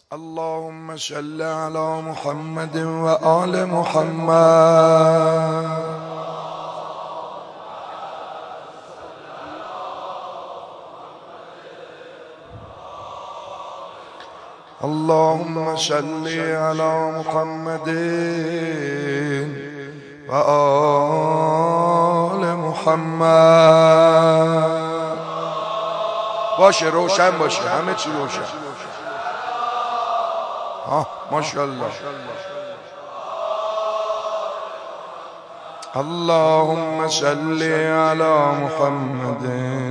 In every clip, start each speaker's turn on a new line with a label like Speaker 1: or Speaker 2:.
Speaker 1: اللهم صل على محمد وآل محمد. اللهم صل على محمد وآل محمد. باشه، روشن باشه، همه چی روشن. ماشاءالله. اللهم صل على محمد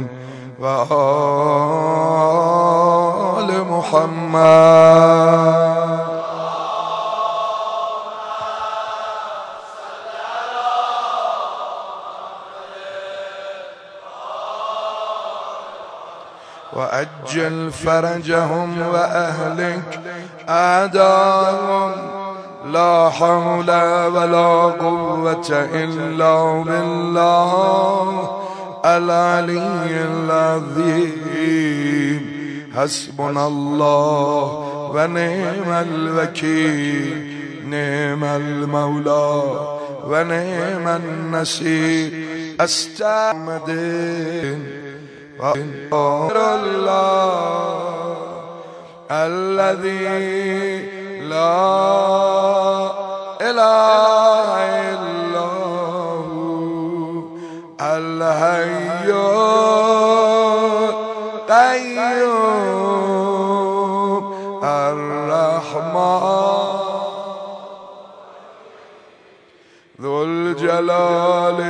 Speaker 1: وآل محمد. وأجل فرجهم وأهلك أعداءهم. لا حول ولا قوة إلا بالله العلي العظيم. حسبنا الله ونعم الوكيل، نعم المولى ونعم النصير. استعمد الله الذي لا إله إلا هو الحي القيوم الرحمن ذو الجلال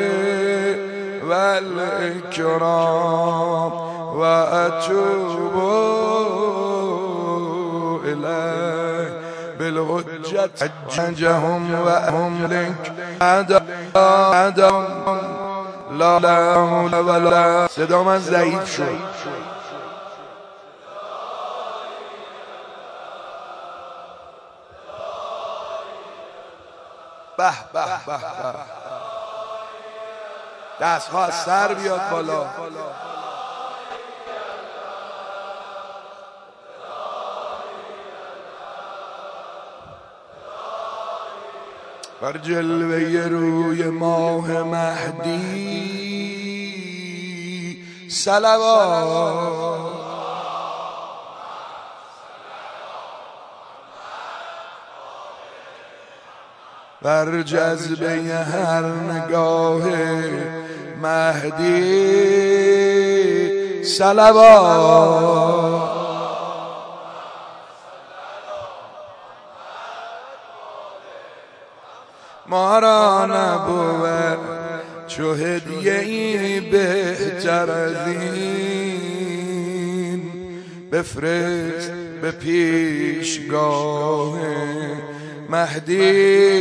Speaker 1: والإكرام. وأتوب إليه بالحجة. حجهم وهم لك عدم لا حول ولا. صدا من ضعیف شد. به به به به. دست‌ها از سر بیاد بالا. بر جلوه روی ماه مهدی صلوات. بر جذبه هر نگاه مهدی صلوات. ما را نبود چو هدیه‌ای بهتر از این. بفرست به پیشگاه مهدی.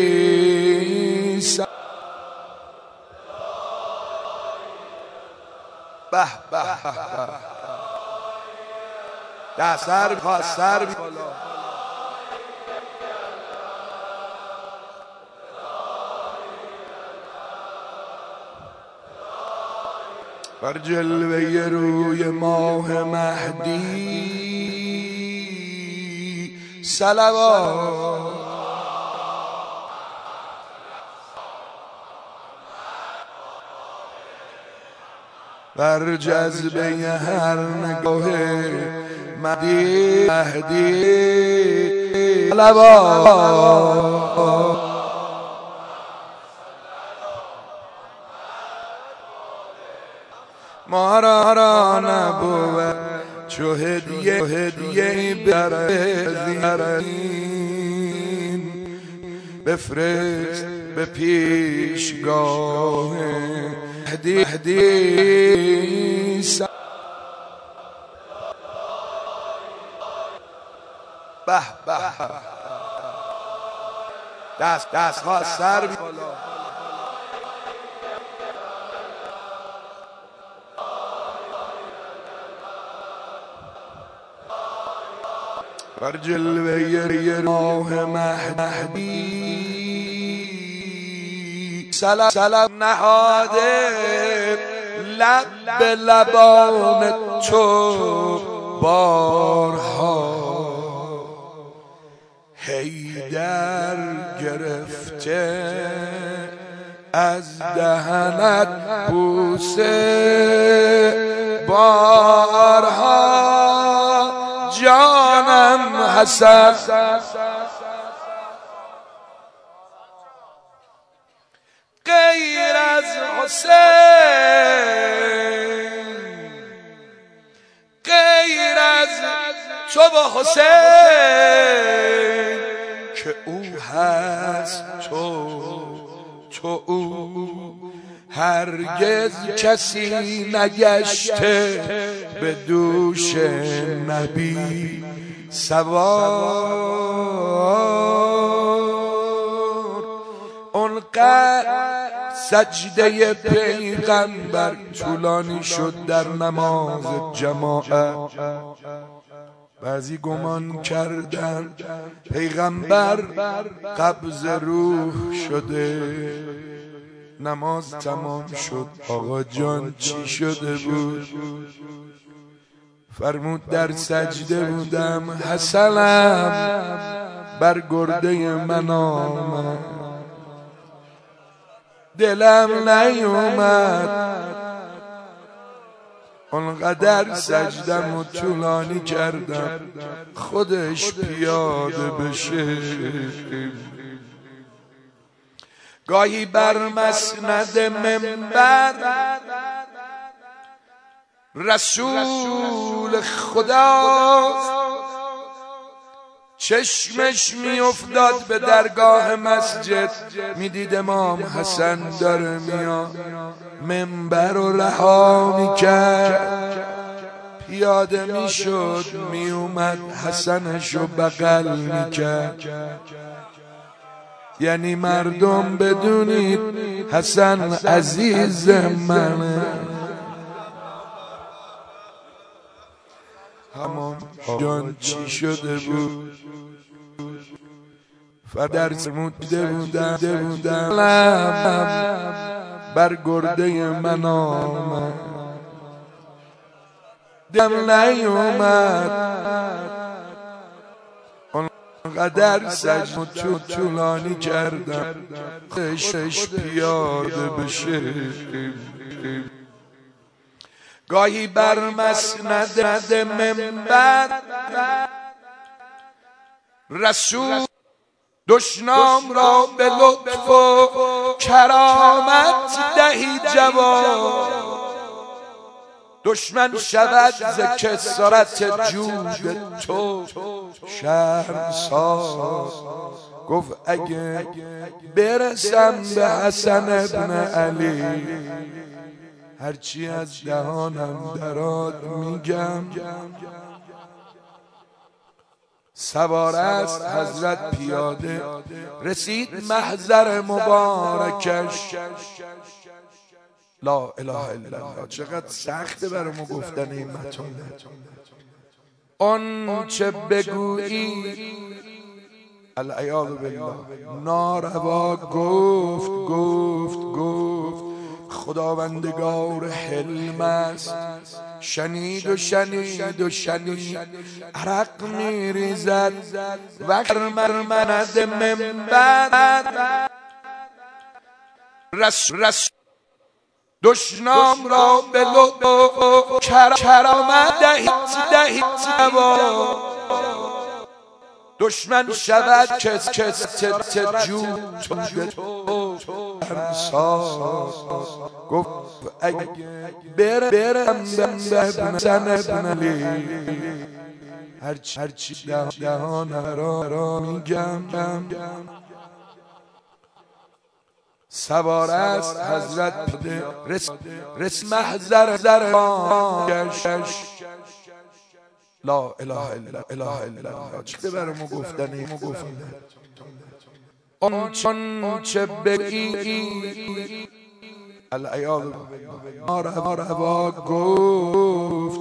Speaker 1: به به به. دست سر بالا. بر جلوه روی ماه مهدی صلوات. بر جذبه هر نگاه مهدی صلوات. ما را نبود چو هدیه‌ای برزین. بفرست به پیشگاه مهدی. به به. دست‌ها از سر بالا. بر جلوه ماه مهدی سلام نهاده لب به لبان تو بارها. از دهنت بوسه بارها جانم حسن غیر از حسین غیر از تو با حسین که او هست تو او هرگز کسی نگشته به دوش نبی سوار اونقدر سجده پیغمبر طولانی شد در نماز جماعت بعضی گمان کردن پیغمبر قبض روح شده نماز تمام شد آقا جان چی شده بود فرمود در سجده بودم حسنم بر گرده من آمد دلم نیومد اونقدر سجدم و طولانی کردم خودش پیاده بشه گاهی بر مسند منبر رسول خدا چشمش می افتاد به درگاه مسجد میدید امام حسن داره میاد منبر رو رها میکرد پیاده میشد میومد حسنش رو بغل میکرد یعنی مردم بدونید حسن عزیز منه همان جان چی شده بود فدر سموده بودم بر گرده من آمد دلم نیومد اونقدر سجد طولانی کردم خودش پیاده بشه گاهی بر مسند منبر رسول دشنام را به لطف و کرامت دهی جواب دشمن شود ز کثرت جود تو شرمسار گفت اگه برسم به حسن ابن علی هرچی از دهانم دراد میگم سوار است حضرت پیاده رسید محضر مبارکش لا اله الا الله چقدر سخته برای ما گفتن این مطالب آن چه بگویی العیاذ بالله ناروا گفت خداوندگار حلم است شنید عرق میریزد وقت مرمند منبر رس دشنام را به لطف کرامت دهید دشمن شود کس جود گفت اگه برم ابن علی هرچی دهان را میگم سوار است حضرت رس محضر لا اله الا الله چه برای ما گفتن آن چه بگی العیاذ ناروا گفت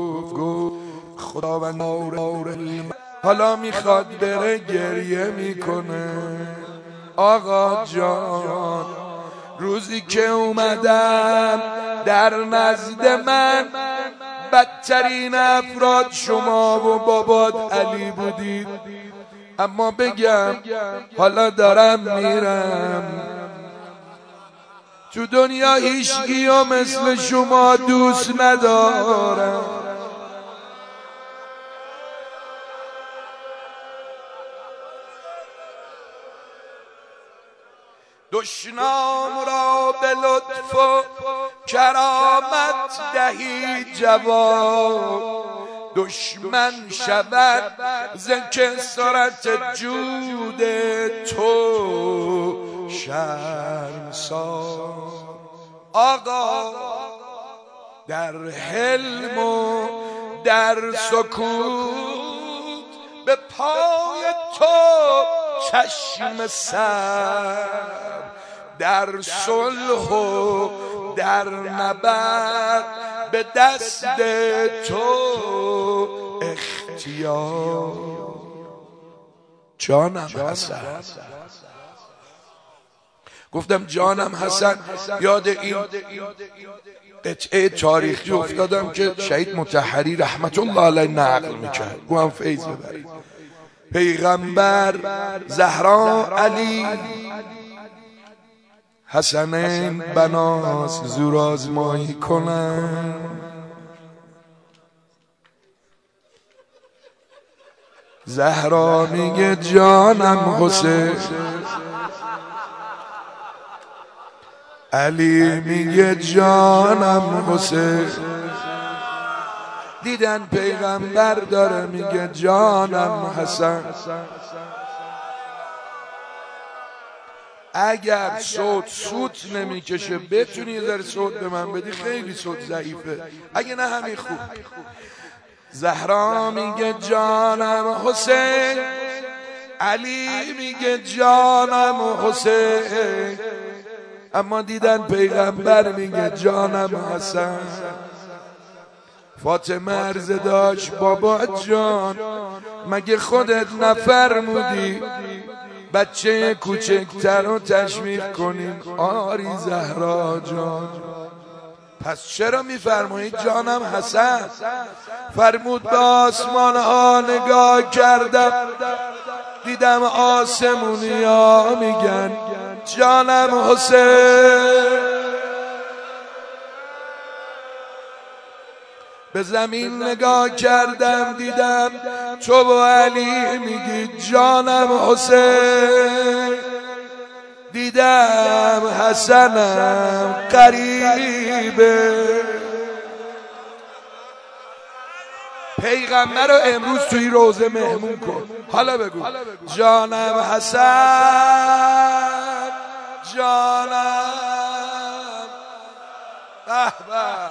Speaker 1: خداوند حالا میخواد بره گریه میکنه آقا جان روزی که اومدم در نزد من بدترین افراد شما و بابات علی بودید اما بگم حالا دارم میرم تو دنیا هیچکی ها مثل شما دوست ندارم. دشنام را به لطف و کرامت دهی جواب، دشمن شود ز کثرت جود تو شرمسار. آقا در حلم و در سکوت به پای تو چشم سر، در صلح و در نبرد به دست تو اختیار. جانم حسن، گفتم جانم حسن، یاد این قطعه تاریخی افتادم که شهید مطهری رحمت الله علیه نقل میکرد. گو هم فیض ببرید. پیغمبر، زهرا، علی، حسنین بناز زور آزمایی کنن. زهرا میگه جانم حسین، علی میگه جانم حسین. دیدن پیغمبر داره میگه جانم حسن. اگر صوت سوت نمیکشه بتونی یه ذره صوت به من بدی، خیلی صوت ضعیفه، اگه نه همین خوب. زهرا میگه جانم حسین، علی میگه جانم حسین، اما دیدن پیغمبر میگه جانم حسن. فاطمه عرضه داشت بابا جان مگه خودت نفرمودی بچه کوچکتر رو تشویق کنیم؟ آری زهرا جان، پس چرا میفرمایید جانم حسن؟ فرمود به آسمان ها نگاه کردم، دیدم آسمونی ها میگن جانم حسین. به زمین نگاه کردم، دیدم تو و علی میگی جانم حسین. دیدم حسنم قریبه. پیغمبر رو امروز توی روزه مهمون کن. حالا بگو جانم حسن، جانم. به به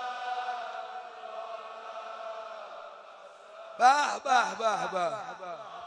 Speaker 1: به به به به.